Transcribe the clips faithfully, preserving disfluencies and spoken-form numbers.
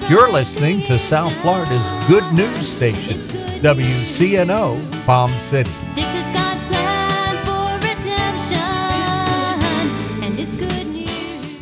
You're listening to South Florida's good news station, W C N O Palm City. This is God's plan for redemption, and it's good news.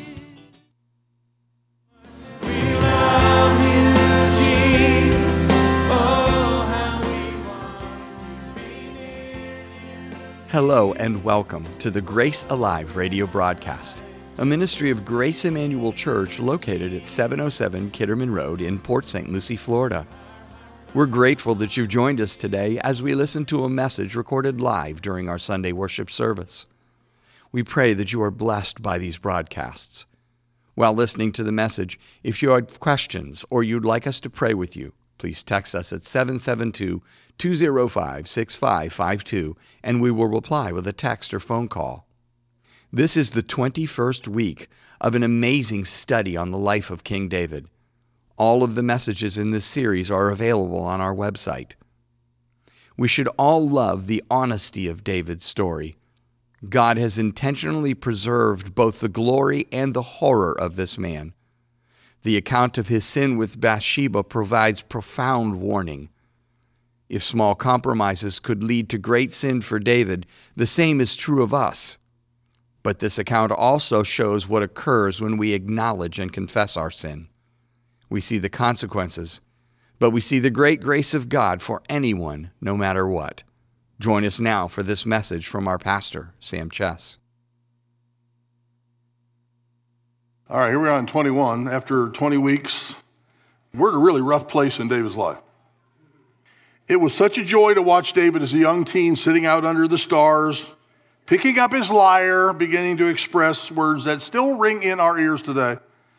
We love you, Jesus. Oh, how we want to be near you. Hello and welcome to the Grace Alive radio broadcast, a ministry of Grace Emmanuel Church located at seven oh seven Kitterman Road in Port Saint Lucie, Florida. We're grateful that you've joined us today as we listen to a message recorded live during our Sunday worship service. We pray that you are blessed by these broadcasts. While listening to the message, if you have questions or you'd like us to pray with you, please text us at seven seven two, two oh five, six five five two and we will reply with a text or phone call. This is the twenty-first week of an amazing study on the life of King David. All of the messages in this series are available on our website. We should all love the honesty of David's story. God has intentionally preserved both the glory and the horror of this man. The account of his sin with Bathsheba provides profound warning. If small compromises could lead to great sin for David, the same is true of us. But this account also shows what occurs when we acknowledge and confess our sin. We see the consequences, but we see the great grace of God for anyone, no matter what. Join us now for this message from our pastor, Sam Chess. All right, here we are in twenty-one. After twenty weeks, we're at a really rough place in David's life. It was such a joy to watch David as a young teen sitting out under the stars, picking up his lyre, beginning to express words that still ring in our ears today.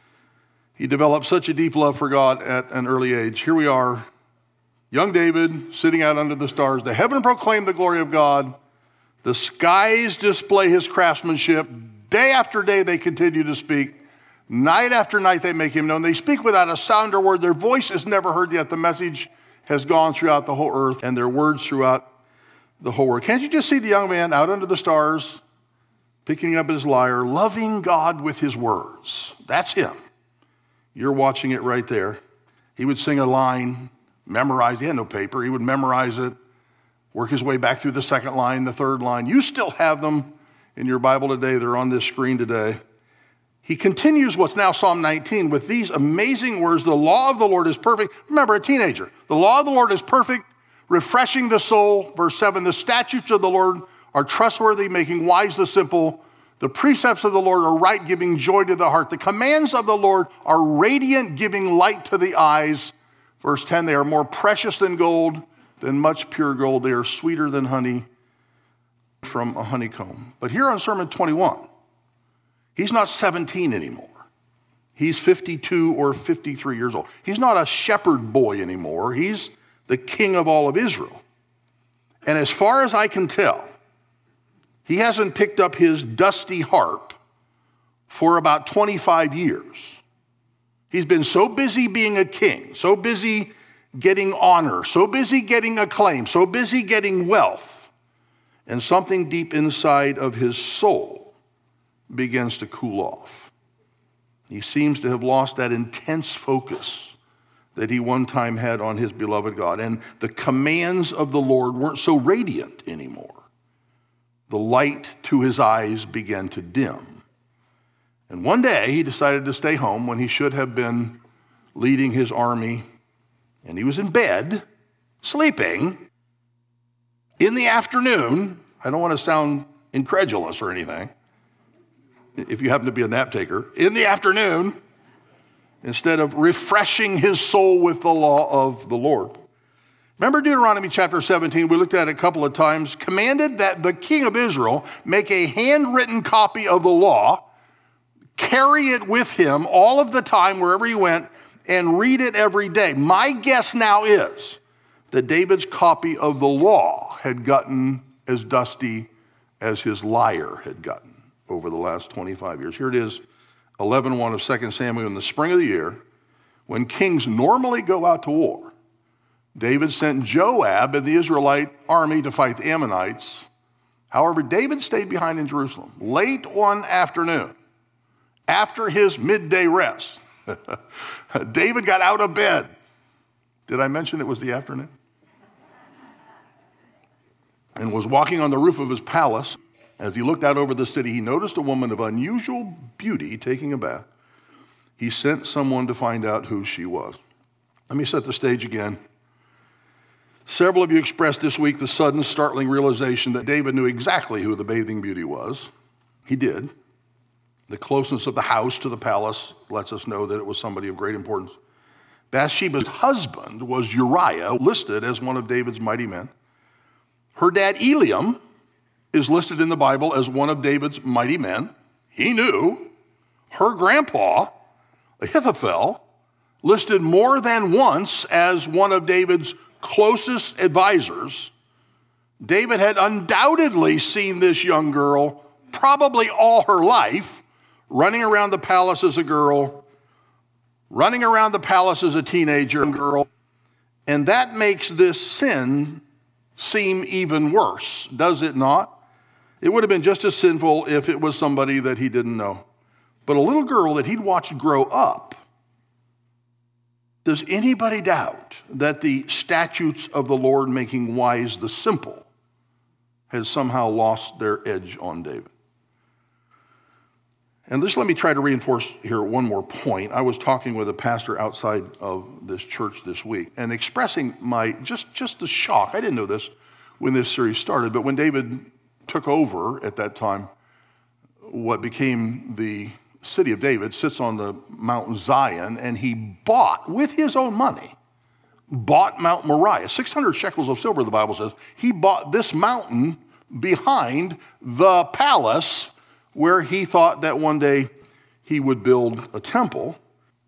He developed such a deep love for God at an early age. Here we are, young David, sitting out under the stars. The heaven proclaim the glory of God. The skies display his craftsmanship. Day after day they continue to speak. Night after night they make him known. They speak without a sound or word. Their voice is never heard, yet the message has gone throughout the whole earth, and their words throughout the whole world. Can't you just see the young man out under the stars, picking up his lyre, loving God with his words? That's him. You're watching it right there. He would sing a line, memorize. He had no paper. He would memorize it, work his way back through the second line, the third line. You still have them in your Bible today. They're on this screen today. He continues what's now Psalm nineteen with these amazing words. The law of the Lord is perfect. Remember, a teenager. The law of the Lord is perfect, refreshing the soul. Verse seven, the statutes of the Lord are trustworthy, making wise the simple. The precepts of the Lord are right, giving joy to the heart. The commands of the Lord are radiant, giving light to the eyes. Verse ten, they are more precious than gold, than much pure gold. They are sweeter than honey from a honeycomb. But here on Sermon twenty-one, he's not seventeen anymore. He's fifty-two or fifty-three years old. He's not a shepherd boy anymore. He's the king of all of Israel. And as far as I can tell, he hasn't picked up his dusty harp for about twenty-five years. He's been so busy being a king, so busy getting honor, so busy getting acclaim, so busy getting wealth, and something deep inside of his soul begins to cool off. He seems to have lost that intense focus that he one time had on his beloved God. And the commands of the Lord weren't so radiant anymore. The light to his eyes began to dim. And one day he decided to stay home when he should have been leading his army. And he was in bed, sleeping, in the afternoon. I don't want to sound incredulous or anything, if you happen to be a nap taker, in the afternoon, instead of refreshing his soul with the law of the Lord. Remember Deuteronomy chapter seventeen, we looked at it a couple of times, commanded that the king of Israel make a handwritten copy of the law, carry it with him all of the time wherever he went, and read it every day. My guess now is that David's copy of the law had gotten as dusty as his lyre had gotten over the last twenty-five years. Here it is, eleven one of Second Samuel. In the spring of the year, when kings normally go out to war, David sent Joab and the Israelite army to fight the Ammonites. However, David stayed behind in Jerusalem. Late one afternoon, after his midday rest, David got out of bed. Did I mention it was the afternoon? And was walking on the roof of his palace. As he looked out over the city, he noticed a woman of unusual beauty taking a bath. He sent someone to find out who she was. Let me set the stage again. Several of you expressed this week the sudden, startling realization that David knew exactly who the bathing beauty was. He did. The closeness of the house to the palace lets us know that it was somebody of great importance. Bathsheba's husband was Uriah, listed as one of David's mighty men. Her dad, Eliam, is listed in the Bible as one of David's mighty men. He knew. Her grandpa, Ahithophel, listed more than once as one of David's closest advisors. David had undoubtedly seen this young girl probably all her life, running around the palace as a girl, running around the palace as a teenager girl, and that makes this sin seem even worse, does it not? It would have been just as sinful if it was somebody that he didn't know. But a little girl that he'd watched grow up. Does anybody doubt that the statutes of the Lord making wise the simple has somehow lost their edge on David? And just let me try to reinforce here one more point. I was talking with a pastor outside of this church this week and expressing my, just, just the shock. I didn't know this when this series started, but when David took over at that time, what became the city of David sits on the Mount Zion, and he bought, with his own money, bought Mount Moriah. six hundred shekels of silver, the Bible says. He bought this mountain behind the palace where he thought that one day he would build a temple.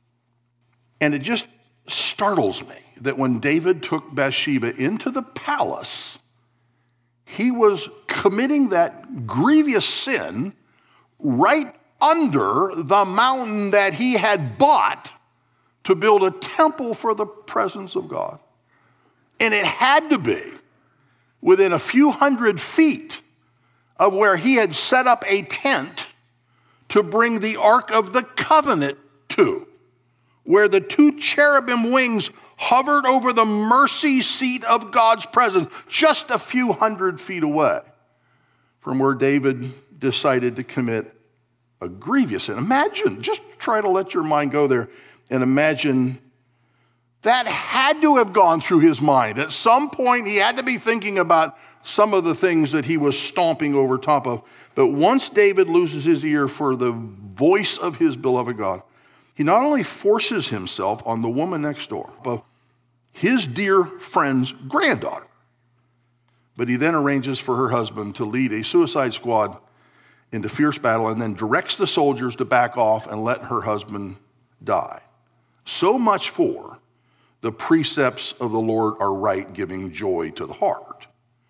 And it just startles me that when David took Bathsheba into the palace, he was committing that grievous sin right under the mountain that he had bought to build a temple for the presence of God. And it had to be within a few hundred feet of where he had set up a tent to bring the Ark of the Covenant to, where the two cherubim wings hovered over the mercy seat of God's presence, just a few hundred feet away from where David decided to commit a grievous sin. Imagine, just try to let your mind go there and imagine that had to have gone through his mind. At some point, he had to be thinking about some of the things that he was stomping over top of. But once David loses his ear for the voice of his beloved God, he not only forces himself on the woman next door, but his dear friend's granddaughter, but he then arranges for her husband to lead a suicide squad into fierce battle and then directs the soldiers to back off and let her husband die. So much for the precepts of the Lord are right, giving joy to the heart.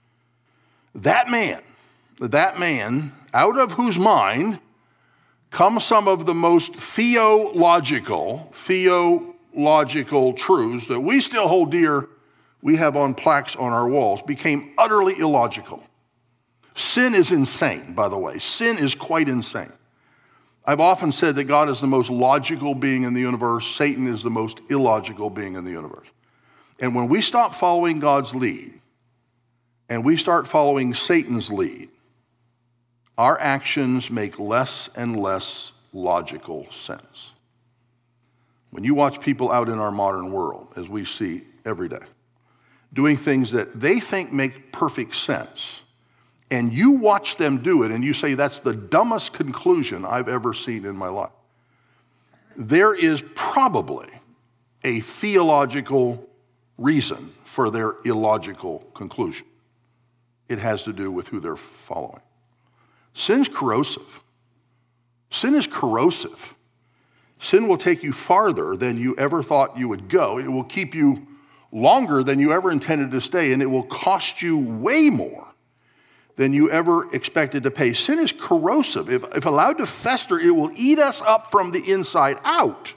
That man, that man, out of whose mind come some of the most theological, theological truths that we still hold dear, we have on plaques on our walls, became utterly illogical. Sin is insane, by the way. Sin is quite insane. I've often said that God is the most logical being in the universe. Satan is the most illogical being in the universe. And when we stop following God's lead and we start following Satan's lead, our actions make less and less logical sense. When you watch people out in our modern world, as we see every day, doing things that they think make perfect sense, and you watch them do it and you say, that's the dumbest conclusion I've ever seen in my life, there is probably a theological reason for their illogical conclusion. It has to do with who they're following. Sin's corrosive. Sin is corrosive. Sin will take you farther than you ever thought you would go. It will keep you longer than you ever intended to stay, and it will cost you way more than you ever expected to pay. Sin is corrosive. If, if allowed to fester, it will eat us up from the inside out.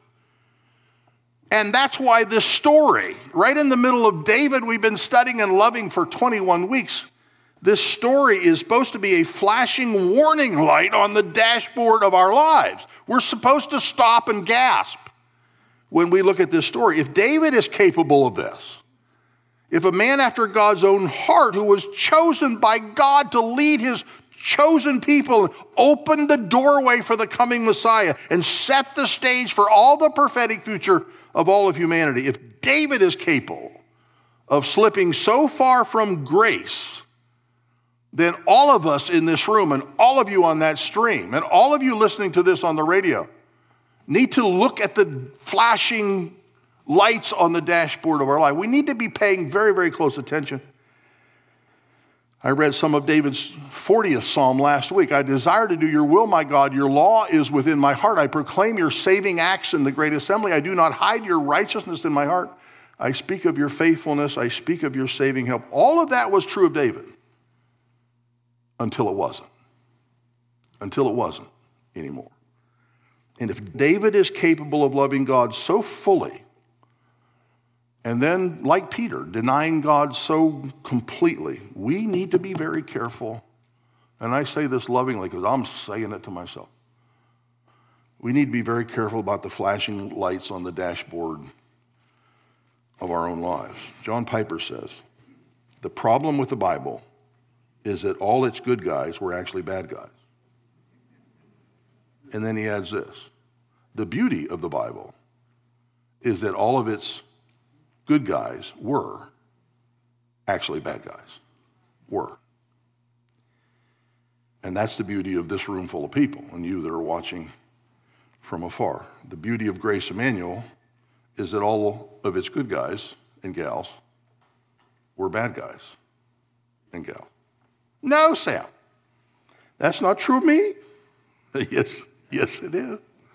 And that's why this story, right in the middle of David, we've been studying and loving for twenty-one weeks, this story is supposed to be a flashing warning light on the dashboard of our lives. We're supposed to stop and gasp when we look at this story. If David is capable of this, if a man after God's own heart who was chosen by God to lead his chosen people, opened the doorway for the coming Messiah and set the stage for all the prophetic future of all of humanity. If David is capable of slipping so far from grace, then all of us in this room and all of you on that stream and all of you listening to this on the radio need to look at the flashing lights on the dashboard of our life. We need to be paying very, very close attention. I read some of David's fortieth Psalm last week. I desire to do your will, my God. Your law is within my heart. I proclaim your saving acts in the great assembly. I do not hide your righteousness in my heart. I speak of your faithfulness. I speak of your saving help. All of that was true of David until it wasn't. Until it wasn't anymore. And if David is capable of loving God so fully, and then, like Peter, denying God so completely, we need to be very careful. And I say this lovingly because I'm saying it to myself. We need to be very careful about the flashing lights on the dashboard of our own lives. John Piper says, the problem with the Bible is that all its good guys were actually bad guys. And then he adds this, the beauty of the Bible is that all of its good guys were actually bad guys. Were. And that's the beauty of this room full of people and you that are watching from afar. The beauty of Grace Emmanuel is that all of its good guys and gals were bad guys and gals. No, Sam. That's not true of me. Yes, yes it is.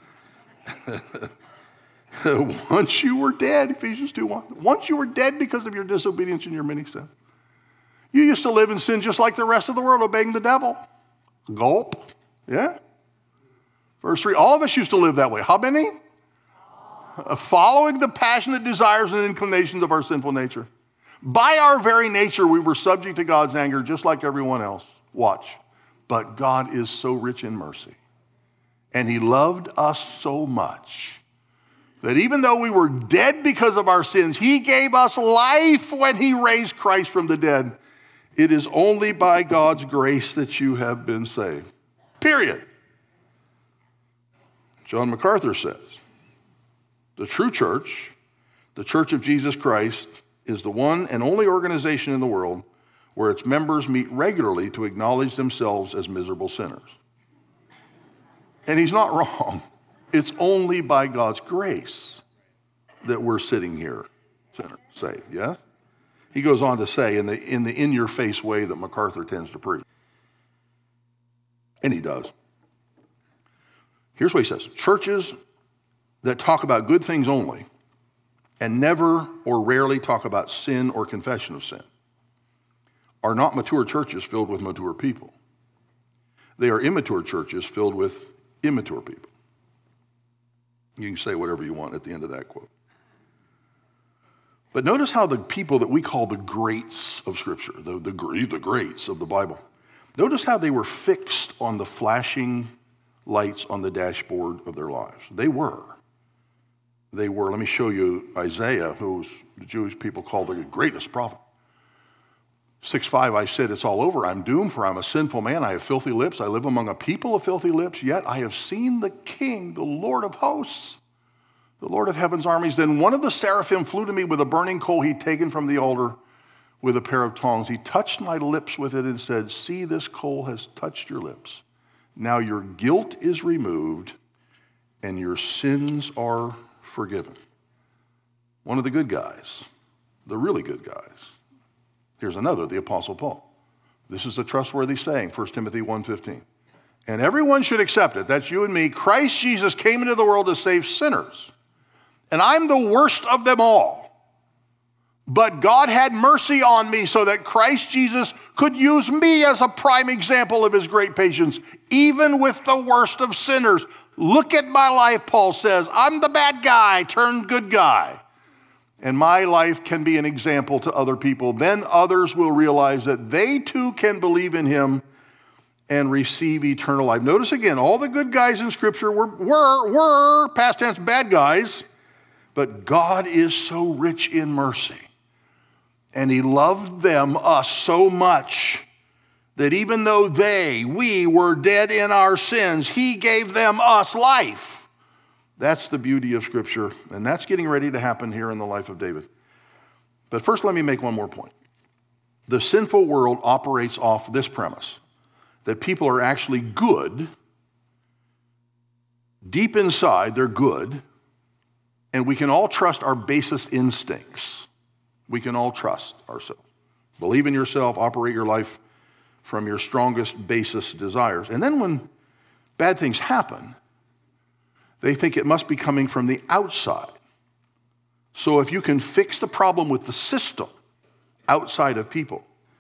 Once you were dead, Ephesians two one, once you were dead because of your disobedience and your many sins. You used to live in sin just like the rest of the world, obeying the devil. Gulp. Yeah. Verse three, all of us used to live that way. How many? Uh, following the passionate desires and inclinations of our sinful nature. By our very nature, we were subject to God's anger just like everyone else. Watch. But God is so rich in mercy. And he loved us so much that even though we were dead because of our sins, he gave us life when he raised Christ from the dead. It is only by God's grace that you have been saved. Period. John MacArthur says, the true church, the Church of Jesus Christ, is the one and only organization in the world where its members meet regularly to acknowledge themselves as miserable sinners. And he's not wrong. It's only by God's grace that we're sitting here, sinners, saved, yes? He goes on to say in the in the in-your-face way that MacArthur tends to preach. And he does. Here's what he says. Churches that talk about good things only and never or rarely talk about sin or confession of sin are not mature churches filled with mature people. They are immature churches filled with immature people. You can say whatever you want at the end of that quote. But notice how the people that we call the greats of Scripture, the, the, the greats of the Bible, notice how they were fixed on the flashing lights on the dashboard of their lives. They were. They were. Let me show you Isaiah, who's the Jewish people call the greatest prophet. six five, I said, it's all over. I'm doomed, for I'm a sinful man. I have filthy lips. I live among a people of filthy lips. Yet I have seen the King, the Lord of hosts, the Lord of heaven's armies. Then one of the seraphim flew to me with a burning coal he'd taken from the altar with a pair of tongs. He touched my lips with it and said, see, this coal has touched your lips. Now your guilt is removed and your sins are forgiven. One of the good guys, the really good guys. Here's another, the Apostle Paul. This is a trustworthy saying, First Timothy one fifteen. And everyone should accept it. That's you and me. Christ Jesus came into the world to save sinners. And I'm the worst of them all. But God had mercy on me so that Christ Jesus could use me as a prime example of his great patience, even with the worst of sinners. Look at my life, Paul says. I'm the bad guy turned good guy. And my life can be an example to other people. Then others will realize that they too can believe in him and receive eternal life. Notice again, all the good guys in Scripture were, were, were, past tense, bad guys. But God is so rich in mercy, and he loved them, us, so much that even though they, we were dead in our sins, he gave them us life. That's the beauty of Scripture, and that's getting ready to happen here in the life of David. But first, let me make one more point. The sinful world operates off this premise, that people are actually good. Deep inside, they're good, and we can all trust our basest instincts. We can all trust ourselves. Believe in yourself, operate your life from your strongest, basest desires. And then when bad things happen, they think it must be coming from the outside. So if you can fix the problem with the system outside of people,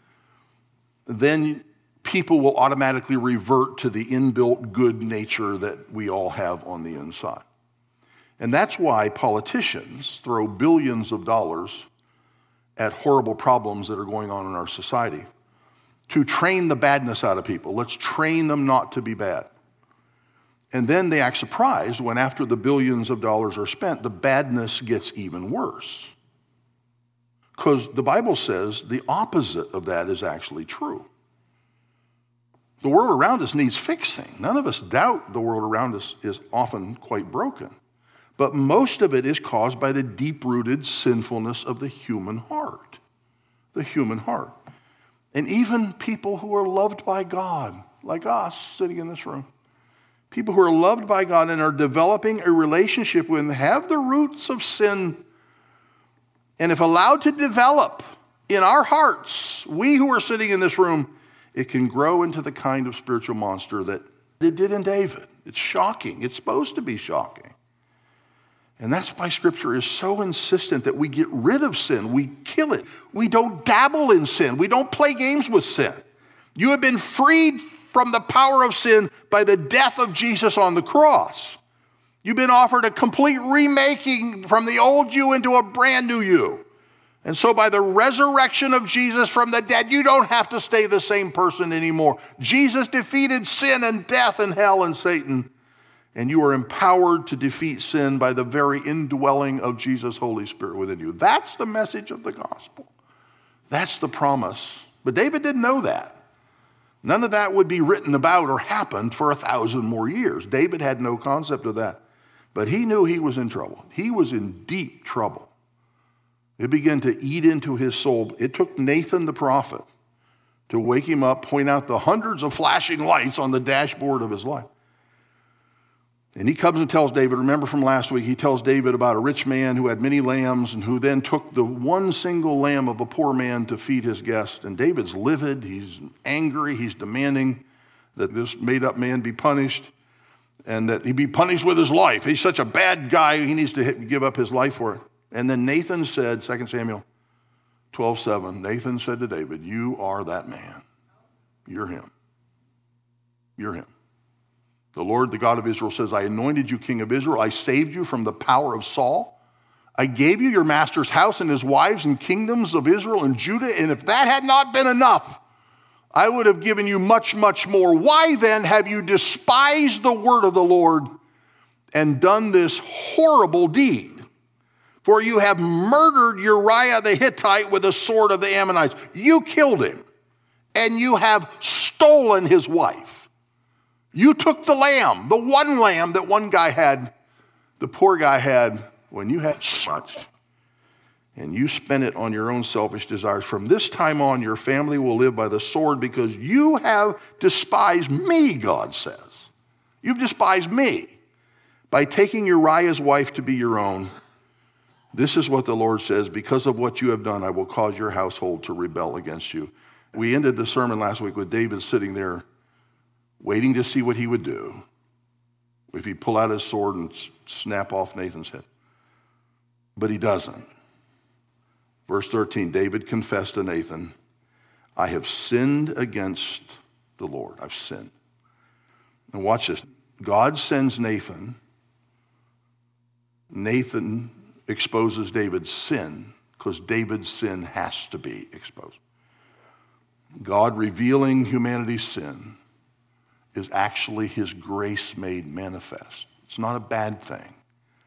then people will automatically revert to the inbuilt good nature that we all have on the inside. And that's why politicians throw billions of dollars at horrible problems that are going on in our society to train the badness out of people. Let's train them not to be bad. And then they act surprised when after the billions of dollars are spent, the badness gets even worse. Because the Bible says the opposite of that is actually true. The world around us needs fixing. None of us doubt the world around us is often quite broken. But most of it is caused by the deep-rooted sinfulness of the human heart. The human heart. And even people who are loved by God, like us sitting in this room, people who are loved by God and are developing a relationship with Him have the roots of sin. And if allowed to develop in our hearts, we who are sitting in this room, it can grow into the kind of spiritual monster that it did in David. It's shocking. It's supposed to be shocking. And that's why Scripture is so insistent that we get rid of sin. We kill it. We don't dabble in sin. We don't play games with sin. You have been freed from the power of sin by the death of Jesus on the cross. You've been offered a complete remaking from the old you into a brand new you. And so by the resurrection of Jesus from the dead, you don't have to stay the same person anymore. Jesus defeated sin and death and hell and Satan. And you are empowered to defeat sin by the very indwelling of Jesus' Holy Spirit within you. That's the message of the gospel. That's the promise. But David didn't know that. None of that would be written about or happened for a thousand more years. David had no concept of that. But he knew he was in trouble. He was in deep trouble. It began to eat into his soul. It took Nathan the prophet to wake him up, point out the hundreds of flashing lights on the dashboard of his life. And he comes and tells David, remember from last week, he tells David about a rich man who had many lambs and who then took the one single lamb of a poor man to feed his guest. And David's livid, he's angry, he's demanding that this made-up man be punished and that he be punished with his life. He's such a bad guy, he needs to give up his life for it. And then Nathan said, Second Samuel twelve seven, Nathan said to David, you are that man. You're him. You're him. The Lord, the God of Israel, says, I anointed you king of Israel. I saved you from the power of Saul. I gave you your master's house and his wives and kingdoms of Israel and Judah. And if that had not been enough, I would have given you much, much more. Why then have you despised the word of the Lord and done this horrible deed? For you have murdered Uriah the Hittite with the sword of the Ammonites. You killed him, and you have stolen his wife. You took the lamb, the one lamb that one guy had, the poor guy had when you had much, and you spent it on your own selfish desires. From this time on, your family will live by the sword because you have despised me, God says. You've despised me by taking Uriah's wife to be your own. This is what the Lord says, because of what you have done, I will cause your household to rebel against you. We ended the sermon last week with David sitting there waiting to see what he would do if he'd pull out his sword and snap off Nathan's head. But he doesn't. Verse thirteen, David confessed to Nathan, I have sinned against the Lord. I've sinned. And watch this. God sends Nathan. Nathan exposes David's sin because David's sin has to be exposed. God revealing humanity's sin is actually his grace made manifest. It's not a bad thing.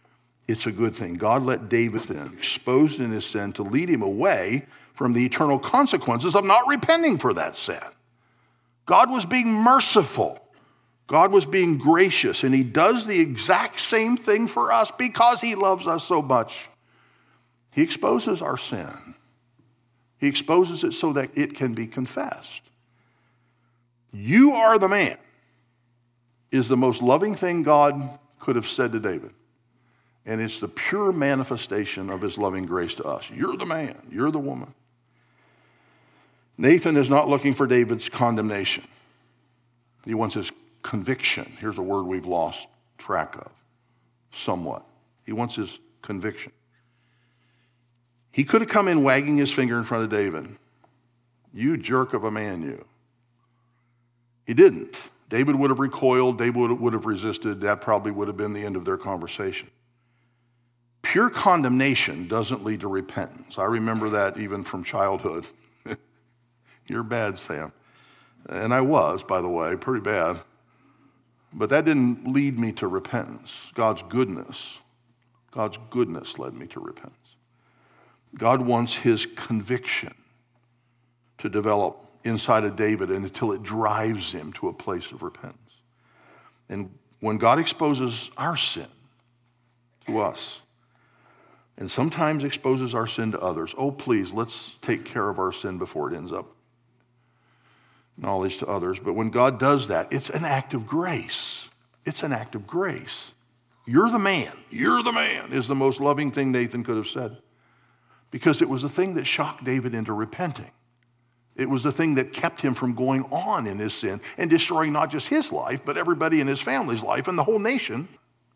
It's a good thing. God let David sin, exposed in his sin, to lead him away from the eternal consequences of not repenting for that sin. God was being merciful. God was being gracious, and he does the exact same thing for us because he loves us so much. He exposes our sin. He exposes it so that it can be confessed. You are the man is the most loving thing God could have said to David. And it's the pure manifestation of his loving grace to us. You're the man. You're the woman. Nathan is not looking for David's condemnation. He wants his conviction. Here's a word we've lost track of somewhat. He wants his conviction. He could have come in wagging his finger in front of David. You jerk of a man, you. He didn't. David would have recoiled. David would have resisted. That probably would have been the end of their conversation. Pure condemnation doesn't lead to repentance. I remember that even from childhood. You're bad, Sam. And I was, by the way, pretty bad. But that didn't lead me to repentance. God's goodness, God's goodness led me to repentance. God wants his conviction to develop inside of David until it drives him to a place of repentance. And when God exposes our sin to us, and sometimes exposes our sin to others, oh, please, let's take care of our sin before it ends up knowledge to others. But when God does that, it's an act of grace. It's an act of grace. You're the man. You're the man is the most loving thing Nathan could have said, because it was the thing that shocked David into repenting. It was the thing that kept him from going on in his sin and destroying not just his life, but everybody in his family's life and the whole nation.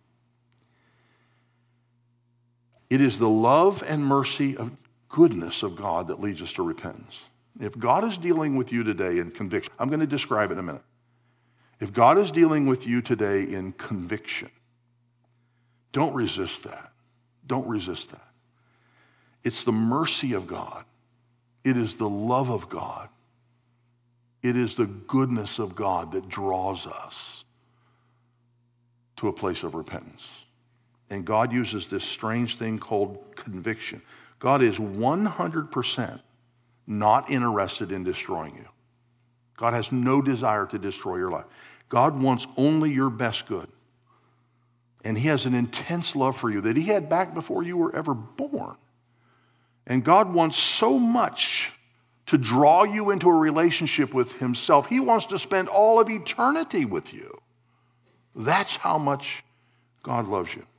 It is the love and mercy of goodness of God that leads us to repentance. If God is dealing with you today in conviction, I'm going to describe it in a minute. If God is dealing with you today in conviction, don't resist that. Don't resist that. It's the mercy of God. It is the love of God. It is the goodness of God that draws us to a place of repentance. And God uses this strange thing called conviction. God is one hundred percent not interested in destroying you. God has no desire to destroy your life. God wants only your best good. And he has an intense love for you that he had back before you were ever born. And God wants so much to draw you into a relationship with himself. He wants to spend all of eternity with you. That's how much God loves you.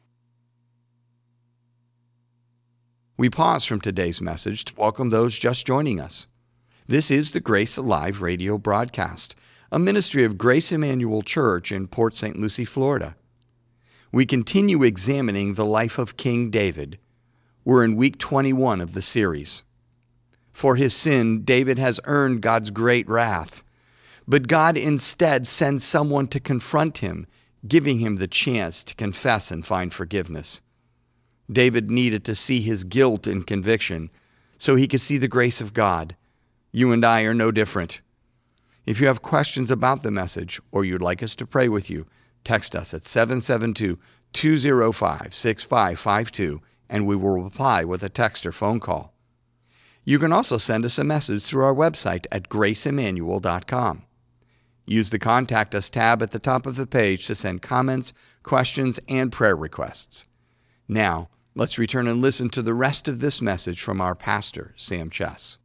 We pause from today's message to welcome those just joining us. This is the Grace Alive radio broadcast, a ministry of Grace Emmanuel Church in Port Saint Lucie, Florida. We continue examining the life of King David. We're in week twenty-one of the series. For his sin, David has earned God's great wrath, but God instead sends someone to confront him, giving him the chance to confess and find forgiveness. David needed to see his guilt and conviction so he could see the grace of God. You and I are no different. If you have questions about the message or you'd like us to pray with you, text us at seven seven two, two zero five, six five five two and we will reply with a text or phone call. You can also send us a message through our website at grace emmanuel dot com. Use the Contact Us tab at the top of the page to send comments, questions, and prayer requests. Now, let's return and listen to the rest of this message from our pastor, Sam Chess.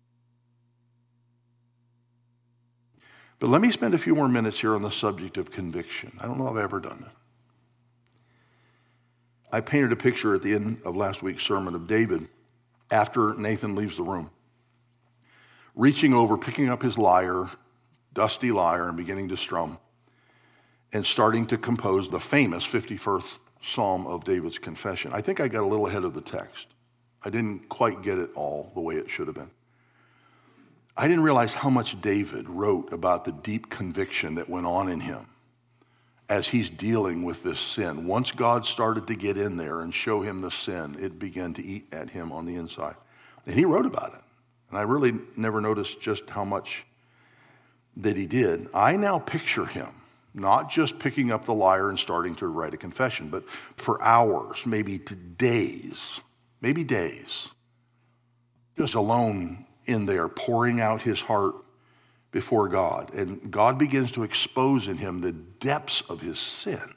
But let me spend a few more minutes here on the subject of conviction. I don't know if I've ever done it. I painted a picture at the end of last week's sermon of David after Nathan leaves the room, reaching over, picking up his lyre, dusty lyre, and beginning to strum, and starting to compose the famous fifty-first Psalm of David's confession. I think I got a little ahead of the text. I didn't quite get it all the way it should have been. I didn't realize how much David wrote about the deep conviction that went on in him as he's dealing with this sin. Once God started to get in there and show him the sin, it began to eat at him on the inside. And he wrote about it. And I really never noticed just how much that he did. I now picture him Not just picking up the lyre and starting to write a confession, but for hours, maybe to days, maybe days, just alone in there, pouring out his heart before God. And God begins to expose in him the depths of his sin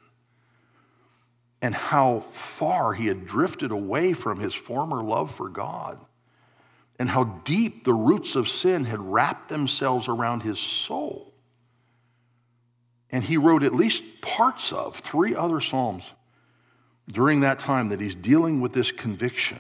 and how far he had drifted away from his former love for God, and how deep the roots of sin had wrapped themselves around his soul. And he wrote at least parts of three other Psalms during that time that he's dealing with this conviction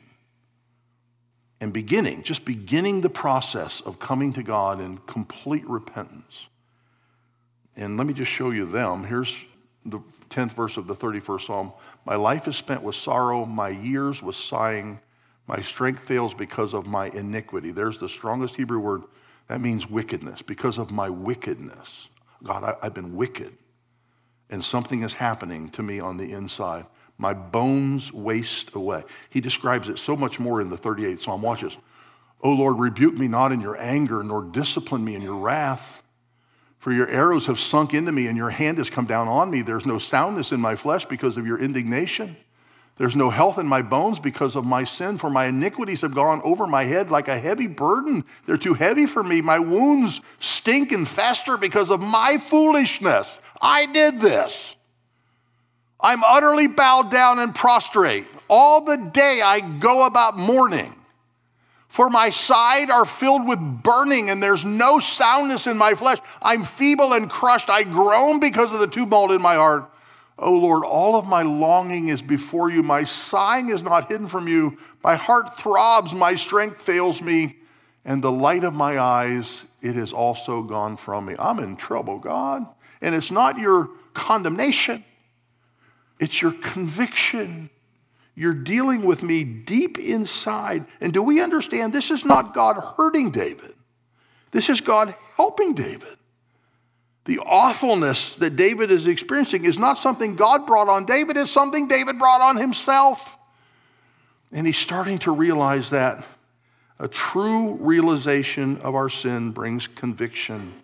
and beginning, just beginning the process of coming to God in complete repentance. And let me just show you them. Here's the tenth verse of the thirty-first Psalm. My life is spent with sorrow, my years with sighing. My strength fails because of my iniquity. There's the strongest Hebrew word. That means wickedness. Because of my wickedness. God, I, I've been wicked. And something is happening to me on the inside. My bones waste away. He describes it so much more in the thirty-eighth Psalm. Watch this. O Lord, rebuke me not in your anger, nor discipline me in your wrath. For your arrows have sunk into me, and your hand has come down on me. There's no soundness in my flesh because of your indignation. There's no health in my bones because of my sin, for my iniquities have gone over my head like a heavy burden. They're too heavy for me. My wounds stink and fester because of my foolishness. I did this. I'm utterly bowed down and prostrate. All the day I go about mourning. For my side are filled with burning, and there's no soundness in my flesh. I'm feeble and crushed. I groan because of the tumult in my heart. O Lord, all of my longing is before you. My sighing is not hidden from you. My heart throbs, my strength fails me, and the light of my eyes, it has also gone from me. I'm in trouble, God. And it's not your condemnation. It's your conviction. You're dealing with me deep inside. And do we understand this is not God hurting David? This is God helping David. The awfulness that David is experiencing is not something God brought on David, it's something David brought on himself. And he's starting to realize that a true realization of our sin brings conviction.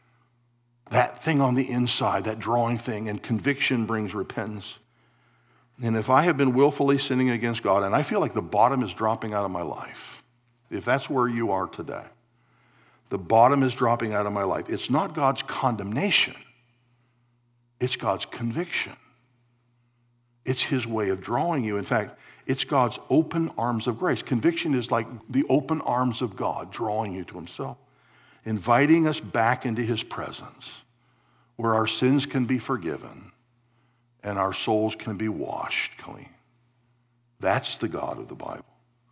That thing on the inside, that drawing thing, and conviction brings repentance. And if I have been willfully sinning against God, and I feel like the bottom is dropping out of my life, if that's where you are today, the bottom is dropping out of my life. It's not God's condemnation. It's God's conviction. It's his way of drawing you. In fact, it's God's open arms of grace. Conviction is like the open arms of God drawing you to himself, inviting us back into his presence where our sins can be forgiven and our souls can be washed clean. That's the God of the Bible.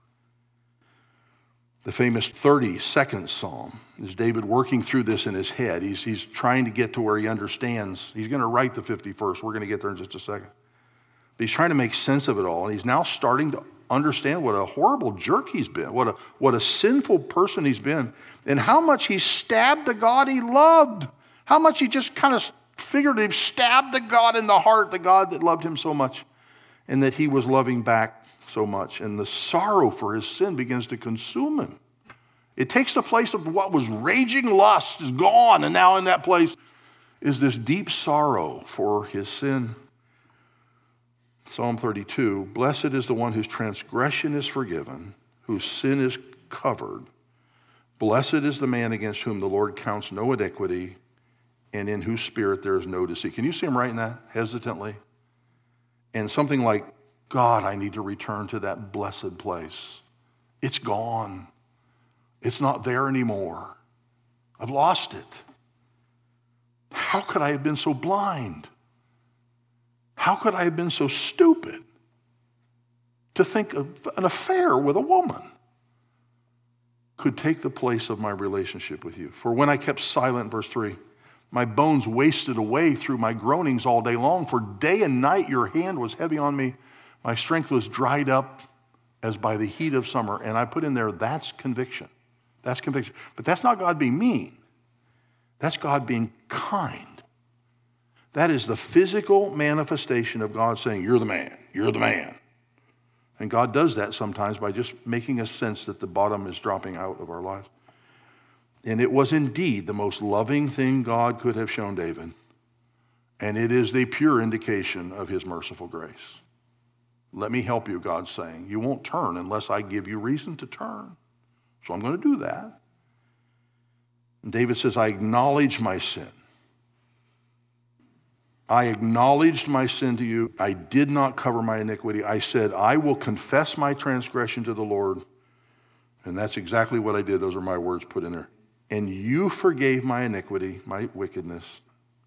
The famous thirty-second Psalm is David working through this in his head. He's, he's trying to get to where he understands. He's going to write the fifty-first. We're going to get there in just a second. But he's trying to make sense of it all. And he's now starting to understand what a horrible jerk he's been, what a, what a sinful person he's been, and how much he stabbed the God he loved. How much he just kind of figuratively stabbed the God in the heart, the God that loved him so much, and that he was loving back so much. And the sorrow for his sin begins to consume him. It takes the place of what was raging lust is gone, and now in that place is this deep sorrow for his sin. Psalm thirty-two, blessed is the one whose transgression is forgiven, whose sin is covered. Blessed is the man against whom the Lord counts no iniquity, and in whose spirit there is no deceit. Can you see him writing that hesitantly? And something like, God, I need to return to that blessed place. It's gone. It's not there anymore. I've lost it. How could I have been so blind? How could I have been so stupid to think of an affair with a woman could take the place of my relationship with you? For when I kept silent, verse three, my bones wasted away through my groanings all day long. For day and night your hand was heavy on me. My strength was dried up as by the heat of summer. And I put in there, that's conviction. That's conviction. But that's not God being mean. That's God being kind. That is the physical manifestation of God saying, you're the man, you're the man. And God does that sometimes by just making us sense that the bottom is dropping out of our lives. And it was indeed the most loving thing God could have shown David. And it is the pure indication of his merciful grace. Let me help you, God's saying. You won't turn unless I give you reason to turn. So I'm going to do that. And David says, I acknowledge my sin. I acknowledged my sin to you. I did not cover my iniquity. I said, I will confess my transgression to the Lord. And that's exactly what I did. Those are my words put in there. And you forgave my iniquity, my wickedness.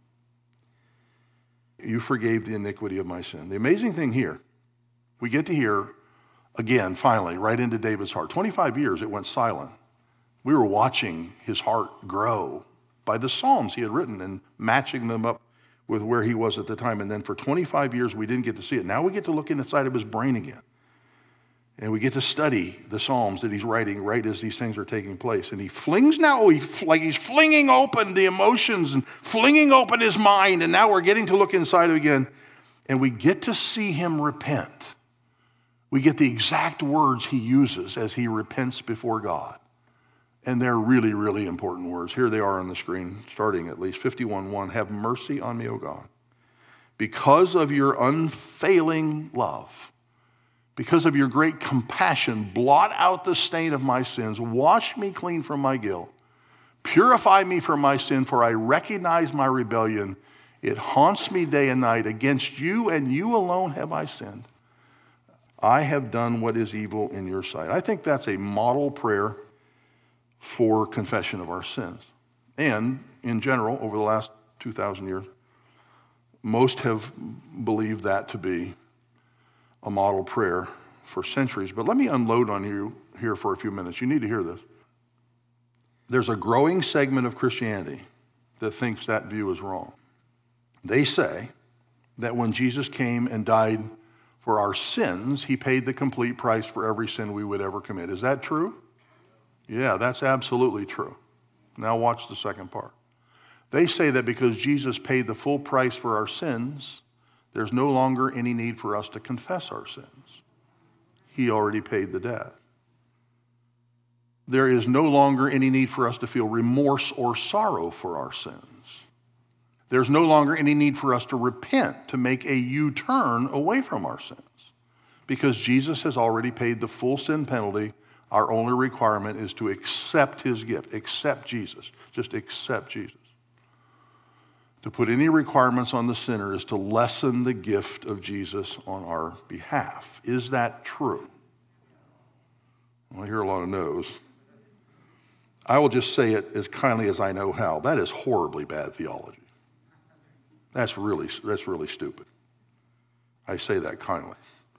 You forgave the iniquity of my sin. The amazing thing here, we get to hear, again, finally, right into David's heart. twenty-five years it went silent. We were watching his heart grow by the Psalms he had written and matching them up with where he was at the time. And then for twenty-five years, we didn't get to see it. Now we get to look inside of his brain again. And we get to study the Psalms that he's writing right as these things are taking place. And he flings now, he, like he's flinging open the emotions and flinging open his mind. And now we're getting to look inside again. And we get to see him repent. We get the exact words he uses as he repents before God. And they're really, really important words. Here they are on the screen, starting at least fifty-one one. Have mercy on me, O God, because of your unfailing love. Because of your great compassion, blot out the stain of my sins. Wash me clean from my guilt. Purify me from my sin, for I recognize my rebellion. It haunts me day and night. Against you and you alone have I sinned. I have done what is evil in your sight. I think that's a model prayer for confession of our sins. And in general, over the last two thousand years, most have believed that to be a model prayer for centuries. But let me unload on you here for a few minutes. You need to hear this. There's a growing segment of Christianity that thinks that view is wrong. They say that when Jesus came and died for our sins, he paid the complete price for every sin we would ever commit. Is that true? Yeah, that's absolutely true. Now watch the second part. They say that because Jesus paid the full price for our sins, there's no longer any need for us to confess our sins. He already paid the debt. There is no longer any need for us to feel remorse or sorrow for our sins. There's no longer any need for us to repent, to make a U-turn away from our sins. Because Jesus has already paid the full sin penalty, our only requirement is to accept his gift. Accept Jesus. Just accept Jesus. To put any requirements on the sinner is to lessen the gift of Jesus on our behalf. Is that true? Well, I hear a lot of no's. I will just say it as kindly as I know how. That is horribly bad theology. That's really, that's really stupid. I say that kindly.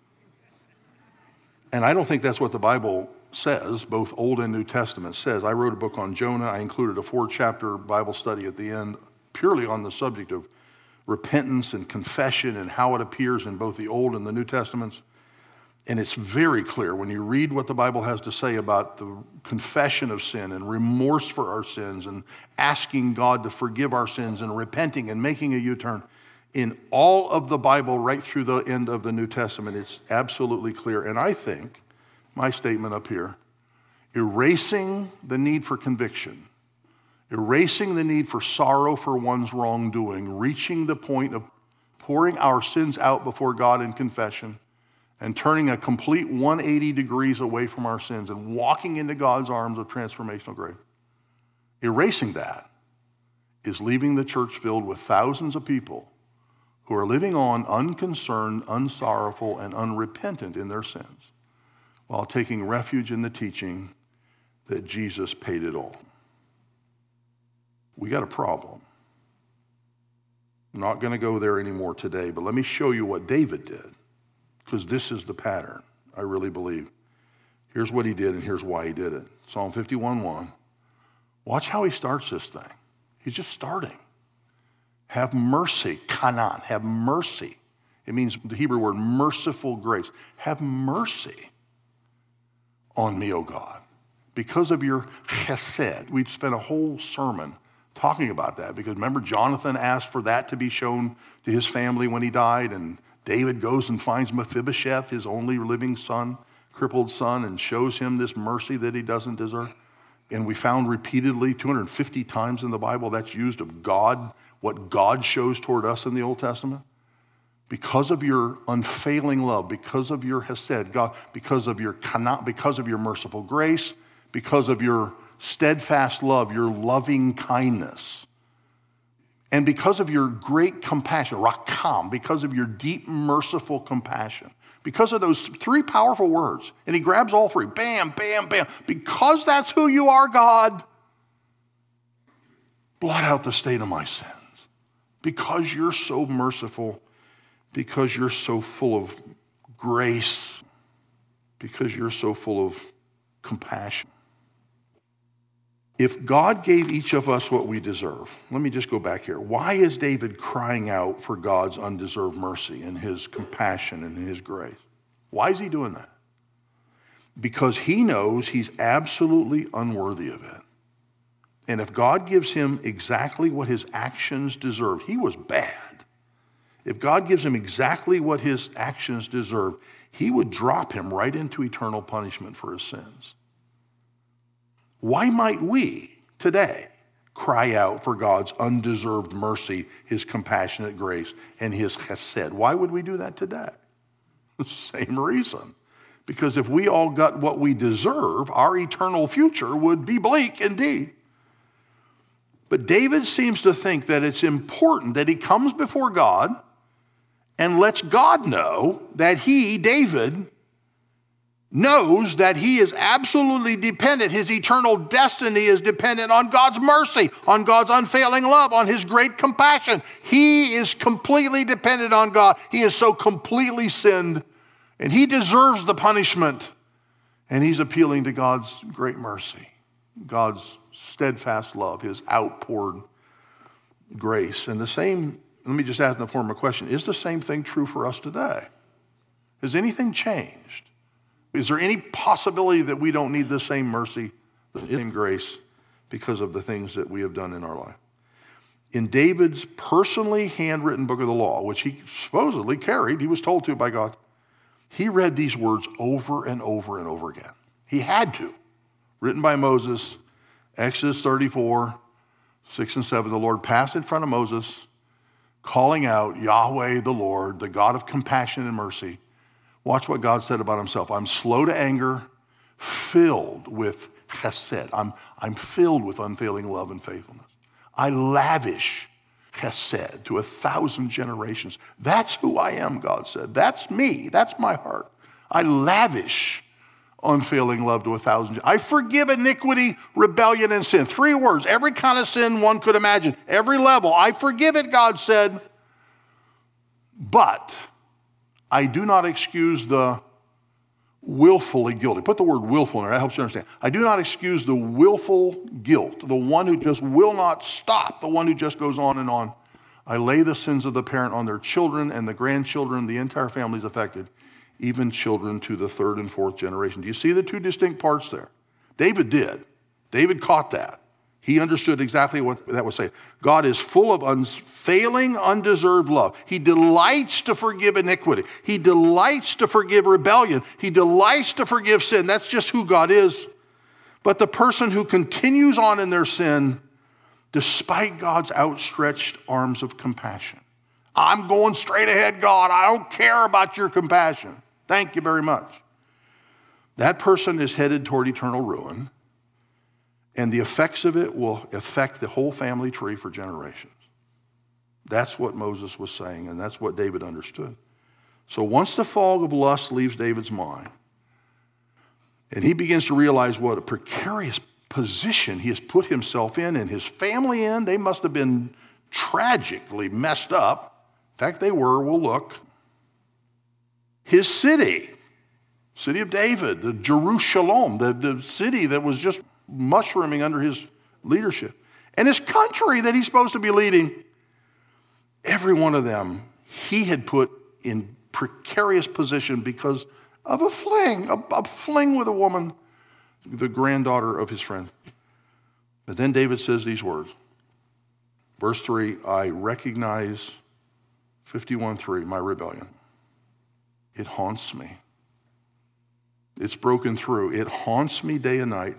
And I don't think that's what the Bible says, both Old and New Testament says. I wrote a book on Jonah. I included a four-chapter Bible study at the end purely on the subject of repentance and confession and how it appears in both the Old and the New Testaments. And it's very clear when you read what the Bible has to say about the confession of sin and remorse for our sins and asking God to forgive our sins and repenting and making a U-turn. In all of the Bible, right through the end of the New Testament, it's absolutely clear. And I think, my statement up here, erasing the need for conviction, erasing the need for sorrow for one's wrongdoing, reaching the point of pouring our sins out before God in confession, and turning a complete one hundred eighty degrees away from our sins and walking into God's arms of transformational grace. Erasing that is leaving the church filled with thousands of people who are living on unconcerned, unsorrowful, and unrepentant in their sins, while taking refuge in the teaching that Jesus paid it all. We got a problem. I'm not going to go there anymore today, but let me show you what David did, because this is the pattern, I really believe. Here's what he did, and here's why he did it. Psalm fifty-one one. Watch how he starts this thing. He's just starting. Have mercy, kanan, have mercy. It means the Hebrew word merciful grace. Have mercy on me, O God, because of your chesed. We've spent a whole sermon talking about that, because remember Jonathan asked for that to be shown to his family when he died, and David goes and finds Mephibosheth, his only living son, crippled son, and shows him this mercy that he doesn't deserve. and we found repeatedly, two hundred fifty times in the Bible, that's used of God, what God shows toward us in the Old Testament. Because of your unfailing love, because of your hesed, God, because of your kana, because of your merciful grace, because of your steadfast love, your loving kindness, and because of your great compassion, rakam, because of your deep, merciful compassion, because of those three powerful words, and he grabs all three, bam, bam, bam, because that's who you are, God, blot out the stain of my sins, because you're so merciful, because you're so full of grace, because you're so full of compassion. If God gave each of us what we deserve, let me just go back here. Why is David crying out for God's undeserved mercy and his compassion and his grace? Why is he doing that? Because he knows he's absolutely unworthy of it. And if God gives him exactly what his actions deserve, he was bad. If God gives him exactly what his actions deserve, he would drop him right into eternal punishment for his sins. Why might we today cry out for God's undeserved mercy, his compassionate grace, and his chesed? Why would we do that today? Same reason. Because if we all got what we deserve, our eternal future would be bleak indeed. But David seems to think that it's important that he comes before God and lets God know that he, David, knows that he is absolutely dependent. His eternal destiny is dependent on God's mercy, on God's unfailing love, on his great compassion. He is completely dependent on God. He is so completely sinned, and he deserves the punishment. And he's appealing to God's great mercy, God's steadfast love, his outpoured grace. And the same, let me just ask in the form of a question, is the same thing true for us today? Has anything changed? Is there any possibility that we don't need the same mercy, the same grace, because of the things that we have done in our life? In David's personally handwritten book of the law, which he supposedly carried, he was told to by God, he read these words over and over and over again. He had to. Written by Moses, Exodus thirty-four, six and seven, the Lord passed in front of Moses, calling out, Yahweh the Lord, the God of compassion and mercy. Watch what God said about himself. I'm slow to anger, filled with chesed. I'm, I'm filled with unfailing love and faithfulness. I lavish chesed to a thousand generations. That's who I am, God said. That's me. That's my heart. I lavish unfailing love to a thousand. I forgive iniquity, rebellion, and sin. Three words. Every kind of sin one could imagine. Every level. I forgive it, God said. But I do not excuse the willfully guilty. Put the word willful in there. That helps you understand. I do not excuse the willful guilt, the one who just will not stop, the one who just goes on and on. I lay the sins of the parent on their children and the grandchildren. The entire family is affected, even children to the third and fourth generation. Do you see the two distinct parts there? David did. David caught that. He understood exactly what that was saying. God is full of unfailing, undeserved love. He delights to forgive iniquity. He delights to forgive rebellion. He delights to forgive sin. That's just who God is. But the person who continues on in their sin, despite God's outstretched arms of compassion. I'm going straight ahead, God. I don't care about your compassion. Thank you very much. That person is headed toward eternal ruin. And the effects of it will affect the whole family tree for generations. That's what Moses was saying, and that's what David understood. So once the fog of lust leaves David's mind, and he begins to realize what a precarious position he has put himself in and his family in, they must have been tragically messed up. In fact, they were. We'll look. His city, city of David, the Jerusalem, the, the city that was just mushrooming under his leadership. And his country that he's supposed to be leading, every one of them he had put in precarious position because of a fling, a, a fling with a woman, the granddaughter of his friend. But then David says these words. Verse three, I recognize, fifty-one three, my rebellion. It haunts me. It's broken through. It haunts me day and night.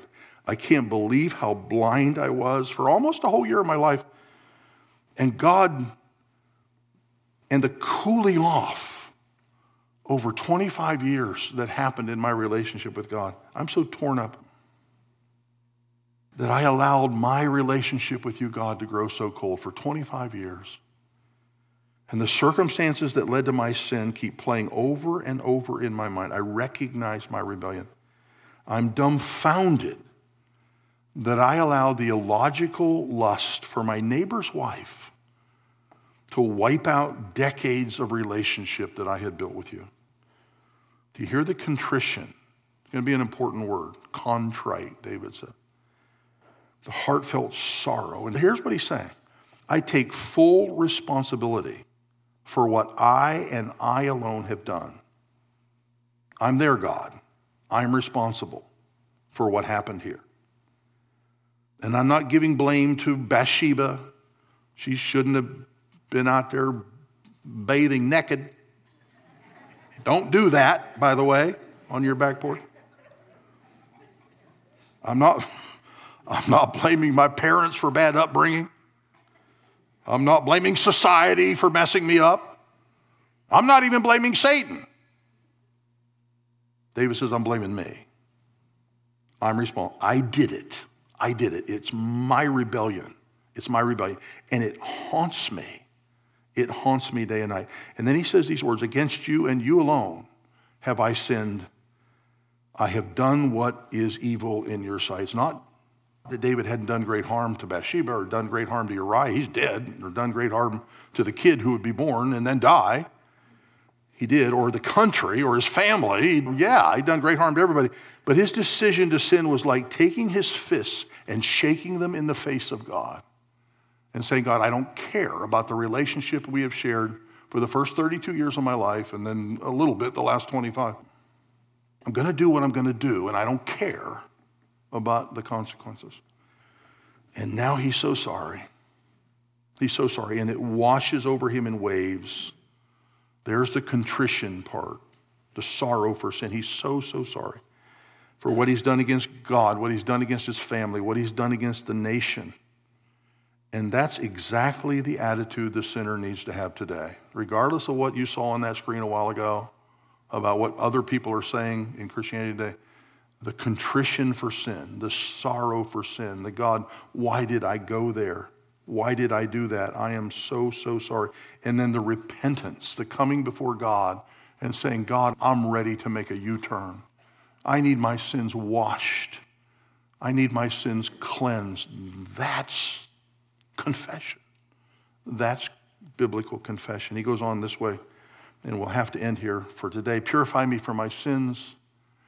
I can't believe how blind I was for almost a whole year of my life. And God, and the cooling off over twenty-five years that happened in my relationship with God. I'm so torn up that I allowed my relationship with you, God, to grow so cold for twenty-five years. And the circumstances that led to my sin keep playing over and over in my mind. I recognize my rebellion. I'm dumbfounded that I allowed the illogical lust for my neighbor's wife to wipe out decades of relationship that I had built with you. Do you hear the contrition? It's going to be an important word. Contrite, David said. The heartfelt sorrow. And here's what he's saying. I take full responsibility for what I and I alone have done. I'm their God. I'm responsible for what happened here. And I'm not giving blame to Bathsheba. She shouldn't have been out there bathing naked. Don't do that, by the way, on your back porch. I'm not, I'm not blaming my parents for bad upbringing. I'm not blaming society for messing me up. I'm not even blaming Satan. David says, I'm blaming me. I'm responsible. I did it. I did it. It's my rebellion. It's my rebellion. And it haunts me. It haunts me day and night. And then he says these words, against you and you alone have I sinned. I have done what is evil in your sight. It's not that David hadn't done great harm to Bathsheba or done great harm to Uriah. He's dead. Or done great harm to the kid who would be born and then die. He did. Or the country or his family. Yeah, he'd done great harm to everybody. But his decision to sin was like taking his fists and shaking them in the face of God and saying, God, I don't care about the relationship we have shared for the first thirty-two years of my life and then a little bit the last twenty-five. I'm going to do what I'm going to do, and I don't care about the consequences. And now he's so sorry. He's so sorry, and it washes over him in waves. There's the contrition part, the sorrow for sin. He's so, so sorry for what he's done against God, what he's done against his family, what he's done against the nation. And that's exactly the attitude the sinner needs to have today. Regardless of what you saw on that screen a while ago about what other people are saying in Christianity today, the contrition for sin, the sorrow for sin, the God, why did I go there? Why did I do that? I am so, so sorry. And then the repentance, the coming before God and saying, God, I'm ready to make a U-turn. I need my sins washed. I need my sins cleansed. That's confession. That's biblical confession. He goes on this way, and we'll have to end here for today. Purify me from my sins.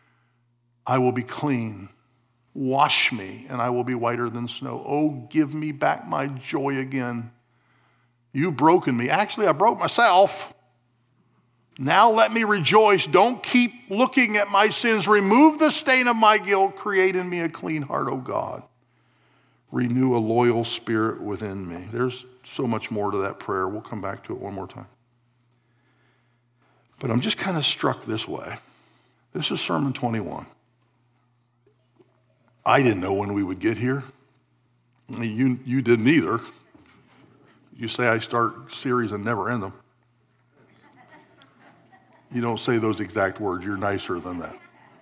I will be clean. Wash me, and I will be whiter than snow. Oh, give me back my joy again. You've broken me. Actually, I broke myself. Now let me rejoice. Don't keep looking at my sins. Remove the stain of my guilt. Create in me a clean heart, oh God. Renew a loyal spirit within me. There's so much more to that prayer. We'll come back to it one more time. But I'm just kind of struck this way. This is Sermon twenty-one. I didn't know when we would get here. You, you didn't either. You say I start series and never end them. You don't say those exact words. You're nicer than that.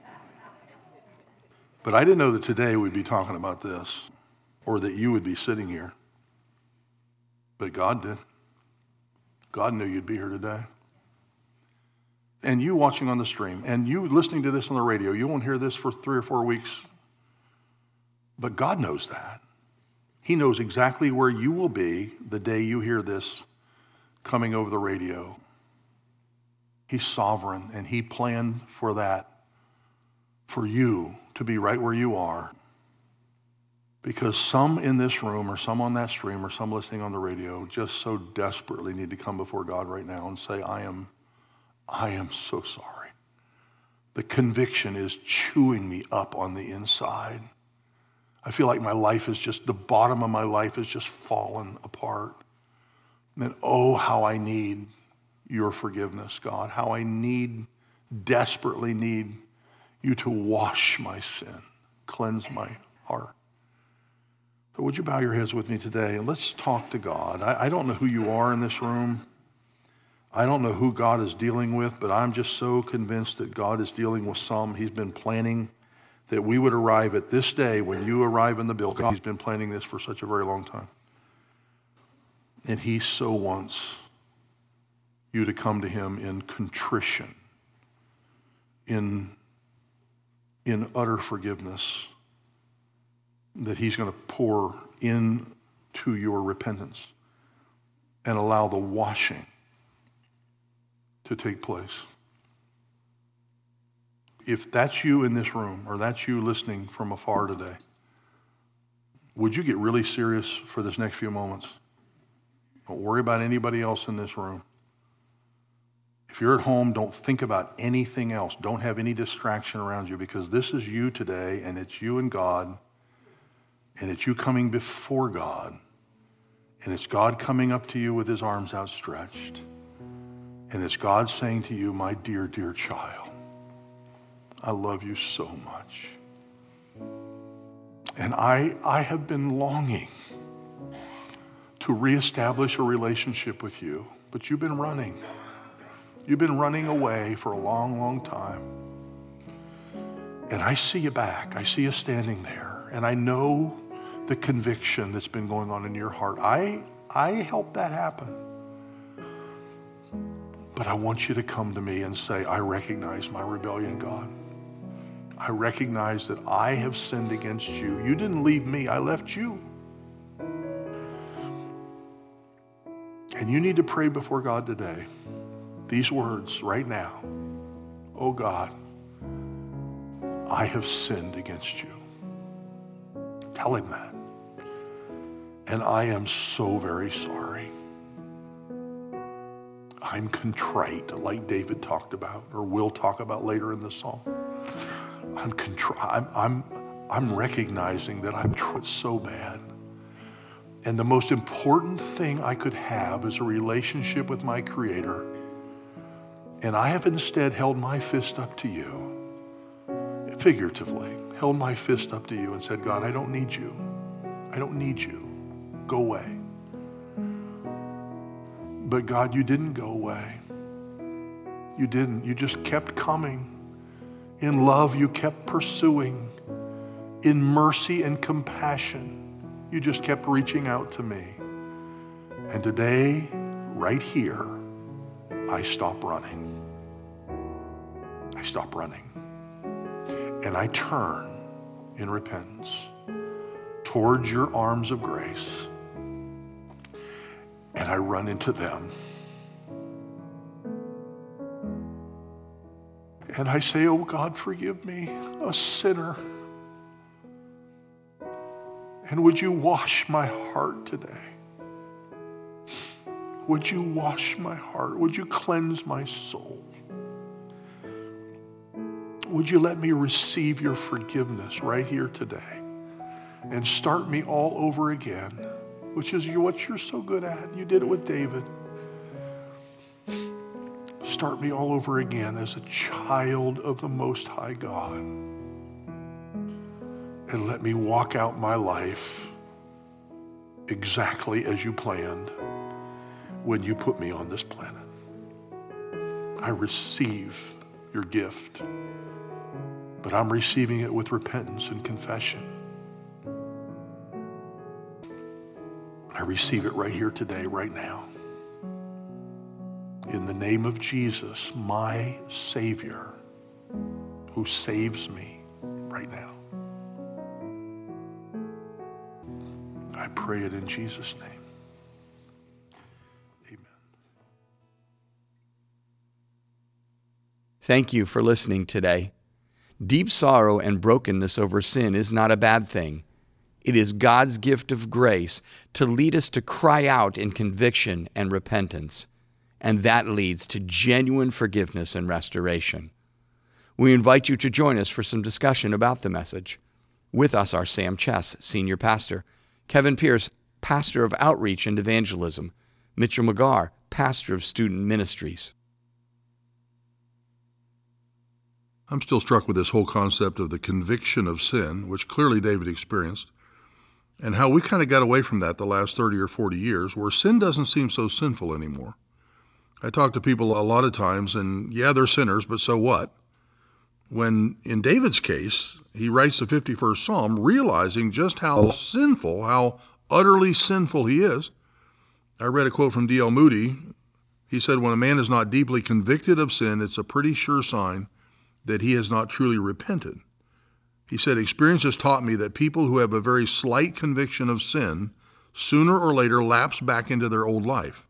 But I didn't know that today we'd be talking about this, or that you would be sitting here. But God did. God knew you'd be here today. And you watching on the stream, and you listening to this on the radio, you won't hear this for three or four weeks. But God knows that. He knows exactly where you will be the day you hear this coming over the radio. He's sovereign, and he planned for that, for you to be right where you are. Because some in this room, or some on that stream, or some listening on the radio, just so desperately need to come before God right now and say, I am, I am so sorry. The conviction is chewing me up on the inside. I feel like my life is just, the bottom of my life is just fallen apart. And oh, how I need your forgiveness, God. How I need, desperately need you to wash my sin, cleanse my heart. So would you bow your heads with me today and let's talk to God. I, I don't know who you are in this room. I don't know who God is dealing with, but I'm just so convinced that God is dealing with some. He's been planning that we would arrive at this day when you arrive in the building. He's been planning this for such a very long time. And he so wants you to come to him in contrition, in, in utter forgiveness, that he's going to pour into your repentance and allow the washing to take place. If that's you in this room, or that's you listening from afar today, would you get really serious for this next few moments? Don't worry about anybody else in this room. If you're at home, don't think about anything else. Don't have any distraction around you, because this is you today, and it's you and God, and it's you coming before God, and it's God coming up to you with his arms outstretched, and it's God saying to you, my dear, dear child, I love you so much. And I, I have been longing to reestablish a relationship with you, but you've been running. You've been running away for a long, long time. And I see you back. I see you standing there. And I know the conviction that's been going on in your heart. I, I helped that happen. But I want you to come to me and say, I recognize my rebellion, God. I recognize that I have sinned against you. You didn't leave me, I left you. And you need to pray before God today these words right now. Oh God, I have sinned against you. Tell him that. And I am so very sorry. I'm contrite, like David talked about, or will talk about later in the psalm. I'm contrite. I'm, I'm, I'm recognizing that I'm tr- so bad. And the most important thing I could have is a relationship with my Creator. And I have instead held my fist up to you, figuratively, held my fist up to you and said, God, I don't need you. I don't need you. Go away. But God, you didn't go away. You didn't. You just kept coming. In love, you kept pursuing. In mercy and compassion, you just kept reaching out to me. And today, right here, I stop running. I stop running. And I turn in repentance towards your arms of grace. And I run into them. And I say, oh God, forgive me, a sinner. And would you wash my heart today? Would you wash my heart? Would you cleanse my soul? Would you let me receive your forgiveness right here today and start me all over again, which is what you're so good at. You did it with David. Start me all over again as a child of the Most High God. And let me walk out my life exactly as you planned when you put me on this planet. I receive your gift, but I'm receiving it with repentance and confession. I receive it right here today, right now. In the name of Jesus, my Savior, who saves me right now. I pray it in Jesus' name. Amen. Thank you for listening today. Deep sorrow and brokenness over sin is not a bad thing. It is God's gift of grace to lead us to cry out in conviction and repentance, and that leads to genuine forgiveness and restoration. We invite you to join us for some discussion about the message. With us are Sam Chess, Senior Pastor, Kevin Pierce, Pastor of Outreach and Evangelism, Mitchell McGarr, Pastor of Student Ministries. I'm still struck with this whole concept of the conviction of sin, which clearly David experienced, and how we kind of got away from that the last thirty or forty years, where sin doesn't seem so sinful anymore. I talk to people a lot of times, and yeah, they're sinners, but so what? When in David's case, he writes the fifty-first Psalm, realizing just how sinful, how utterly sinful he is. I read a quote from D L Moody. He said, when a man is not deeply convicted of sin, it's a pretty sure sign that he has not truly repented. He said, experience has taught me that people who have a very slight conviction of sin sooner or later lapse back into their old life.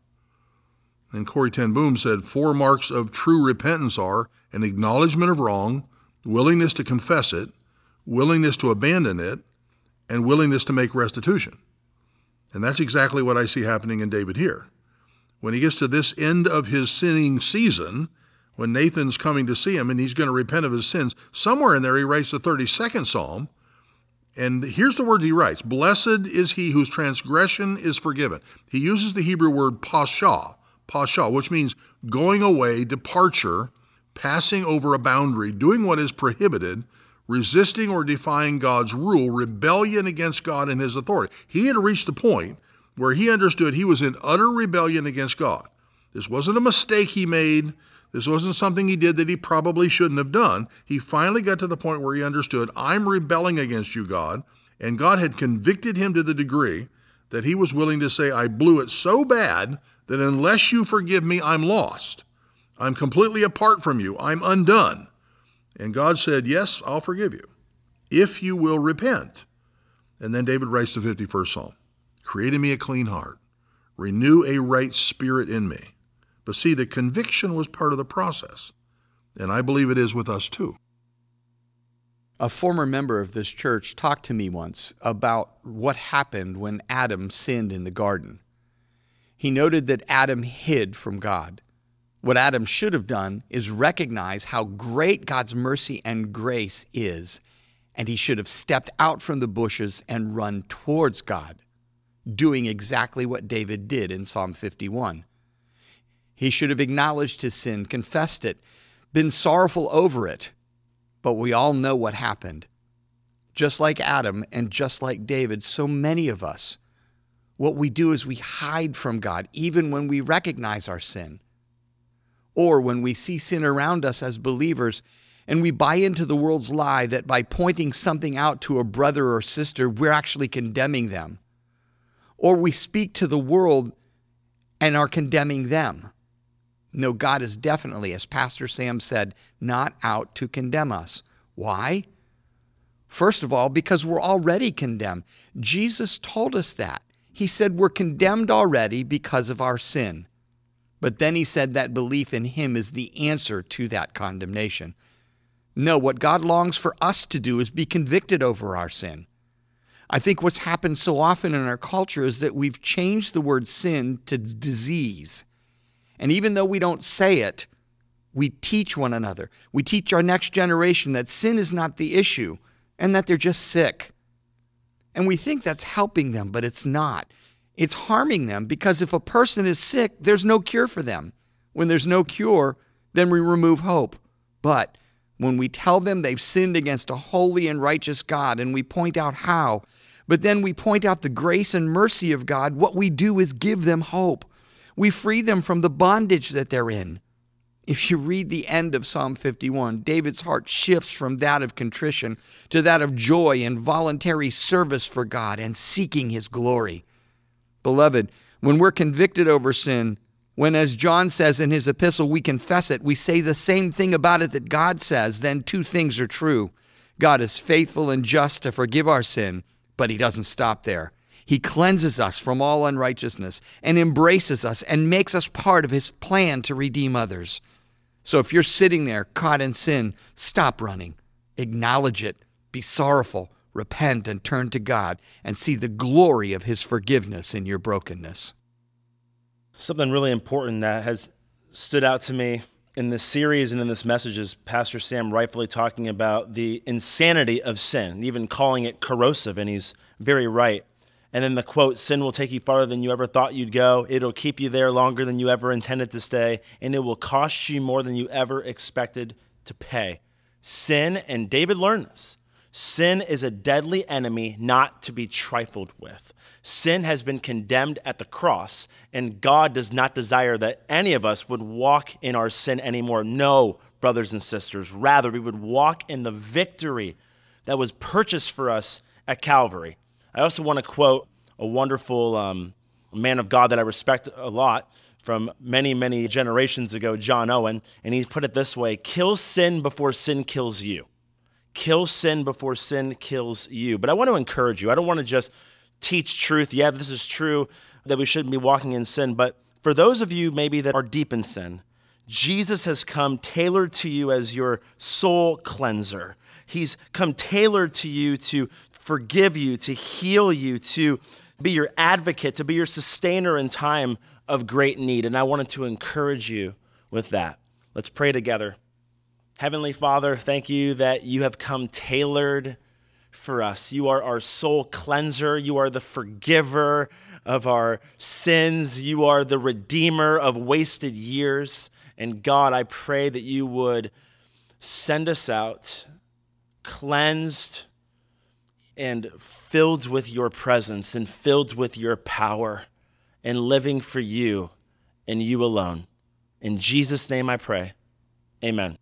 And Corrie ten Boom said, four marks of true repentance are an acknowledgement of wrong, willingness to confess it, willingness to abandon it, and willingness to make restitution. And that's exactly what I see happening in David here. When he gets to this end of his sinning season, when Nathan's coming to see him and he's going to repent of his sins, somewhere in there he writes the thirty-second Psalm, and here's the words he writes: blessed is he whose transgression is forgiven. He uses the Hebrew word pasha, pasha, which means going away, departure, passing over a boundary, doing what is prohibited, resisting or defying God's rule, rebellion against God and his authority. He had reached the point where he understood he was in utter rebellion against God. This wasn't a mistake he made. This wasn't something he did that he probably shouldn't have done. He finally got to the point where he understood, I'm rebelling against you, God. And God had convicted him to the degree that he was willing to say, I blew it so bad that unless you forgive me, I'm lost. I'm completely apart from you. I'm undone. And God said, yes, I'll forgive you, if you will repent. And then David writes the fifty-first Psalm, create in me a clean heart, renew a right spirit in me. But see, the conviction was part of the process, and I believe it is with us too. A former member of this church talked to me once about what happened when Adam sinned in the garden. He noted that Adam hid from God. What Adam should have done is recognize how great God's mercy and grace is, and he should have stepped out from the bushes and run towards God, doing exactly what David did in Psalm fifty-one. He should have acknowledged his sin, confessed it, been sorrowful over it. But we all know what happened. Just like Adam and just like David, so many of us, what we do is we hide from God, even when we recognize our sin. Or when we see sin around us as believers, and we buy into the world's lie that by pointing something out to a brother or sister, we're actually condemning them. Or we speak to the world and are condemning them. No, God is definitely, as Pastor Sam said, not out to condemn us. Why? First of all, because we're already condemned. Jesus told us that. He said we're condemned already because of our sin. But then he said that belief in him is the answer to that condemnation. No, what God longs for us to do is be convicted over our sin. I think what's happened so often in our culture is that we've changed the word sin to disease. And even though we don't say it, we teach one another. We teach our next generation that sin is not the issue and that they're just sick. And we think that's helping them, but it's not. It's harming them, because if a person is sick, there's no cure for them. When there's no cure, then we remove hope. But when we tell them they've sinned against a holy and righteous God, and we point out how, but then we point out the grace and mercy of God, what we do is give them hope. We free them from the bondage that they're in. If you read the end of Psalm fifty-one, David's heart shifts from that of contrition to that of joy and voluntary service for God and seeking his glory. Beloved, when we're convicted over sin, when, as John says in his epistle, we confess it, we say the same thing about it that God says, then two things are true. God is faithful and just to forgive our sin, but he doesn't stop there. He cleanses us from all unrighteousness and embraces us and makes us part of his plan to redeem others. So if you're sitting there caught in sin, stop running. Acknowledge it. Be sorrowful. Repent and turn to God and see the glory of his forgiveness in your brokenness. Something really important that has stood out to me in this series and in this message is Pastor Sam rightfully talking about the insanity of sin, even calling it corrosive, and he's very right. And then the quote, sin will take you farther than you ever thought you'd go. It'll keep you there longer than you ever intended to stay, and it will cost you more than you ever expected to pay. Sin, and David learned this, sin is a deadly enemy not to be trifled with. Sin has been condemned at the cross, and God does not desire that any of us would walk in our sin anymore. No, brothers and sisters. Rather, we would walk in the victory that was purchased for us at Calvary. I also want to quote a wonderful um, man of God that I respect a lot from many, many generations ago, John Owen, and he put it this way: kill sin before sin kills you. Kill sin before sin kills you. But I want to encourage you. I don't want to just teach truth. Yeah, this is true that we shouldn't be walking in sin, but for those of you maybe that are deep in sin, Jesus has come tailored to you as your soul cleanser. He's come tailored to you to forgive you, to heal you, to be your advocate, to be your sustainer in time of great need. And I wanted to encourage you with that. Let's pray together. Heavenly Father, thank you that you have come tailored for us. You are our soul cleanser. You are the forgiver of our sins. You are the redeemer of wasted years. And God, I pray that you would send us out cleansed and filled with your presence and filled with your power and living for you and you alone. In Jesus' name I pray. Amen.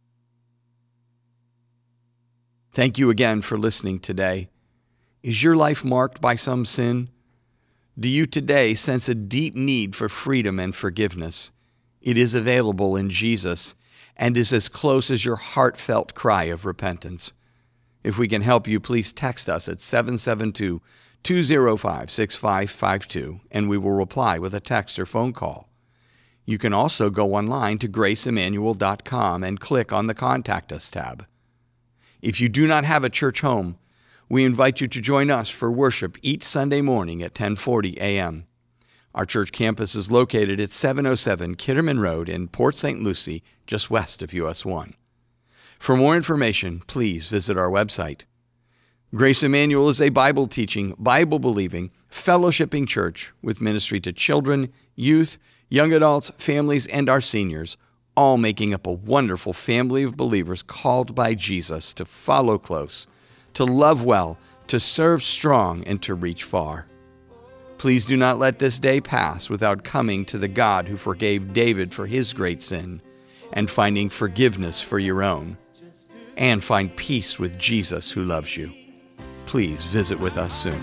Thank you again for listening today. Is your life marked by some sin? Do you today sense a deep need for freedom and forgiveness? It is available in Jesus and is as close as your heartfelt cry of repentance. If we can help you, please text us at seven seven two, two zero five, six five five two, and we will reply with a text or phone call. You can also go online to grace emmanuel dot com and click on the Contact Us tab. If you do not have a church home, we invite you to join us for worship each Sunday morning at ten forty a.m. Our church campus is located at seven oh seven Kitterman Road in Port Saint Lucie, just west of U S one. For more information, please visit our website. Grace Emmanuel is a Bible-teaching, Bible-believing, fellowshipping church with ministry to children, youth, young adults, families, and our seniors, all making up a wonderful family of believers called by Jesus to follow close, to love well, to serve strong, and to reach far. Please do not let this day pass without coming to the God who forgave David for his great sin and finding forgiveness for your own, and find peace with Jesus who loves you. Please visit with us soon.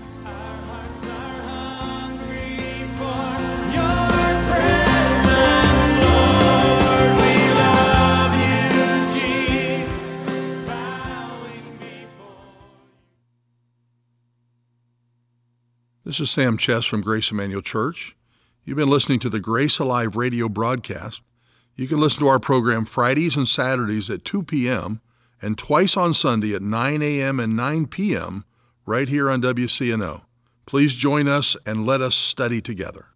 This is Sam Chess from Grace Emmanuel Church. You've been listening to the Grace Alive radio broadcast. You can listen to our program Fridays and Saturdays at two p.m. and twice on Sunday at nine a.m. and nine p.m. right here on W C N O. Please join us and let us study together.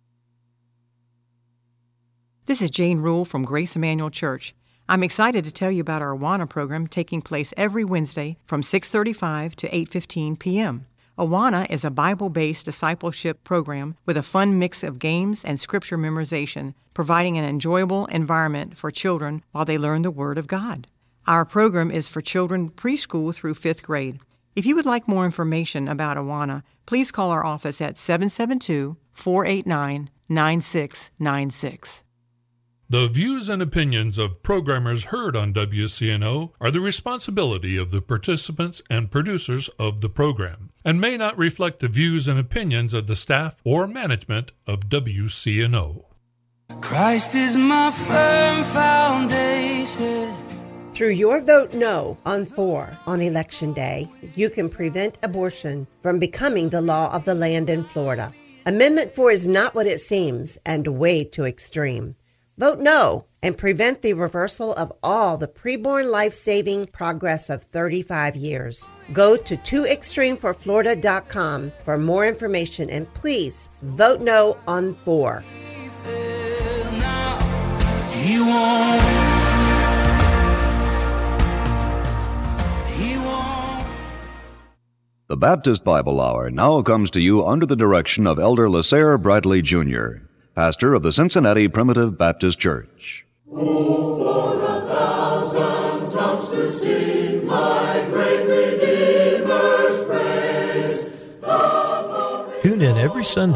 This is Jane Rule from Grace Emmanuel Church. I'm excited to tell you about our Awana program taking place every Wednesday from six thirty-five to eight fifteen p.m. Awana is a Bible-based discipleship program with a fun mix of games and scripture memorization, providing an enjoyable environment for children while they learn the Word of God. Our program is for children preschool through fifth grade. If you would like more information about Awana, please call our office at seven seven two, four eight nine, nine six nine six. The views and opinions of programmers heard on W C N O are the responsibility of the participants and producers of the program, and may not reflect the views and opinions of the staff or management of W C N O. Christ is my firm foundation. Through your vote no on four on Election Day, you can prevent abortion from becoming the law of the land in Florida. Amendment four is not what it seems and way too extreme. Vote no and prevent the reversal of all the preborn life-saving progress of thirty-five years. Go to too extreme for florida dot com for more information, and please vote no on four. He won't. He won't. The Baptist Bible Hour now comes to you under the direction of Elder Lasair Bradley Junior, pastor of the Cincinnati Primitive Baptist Church. Oh, for a thousand tongues Tune in every Sunday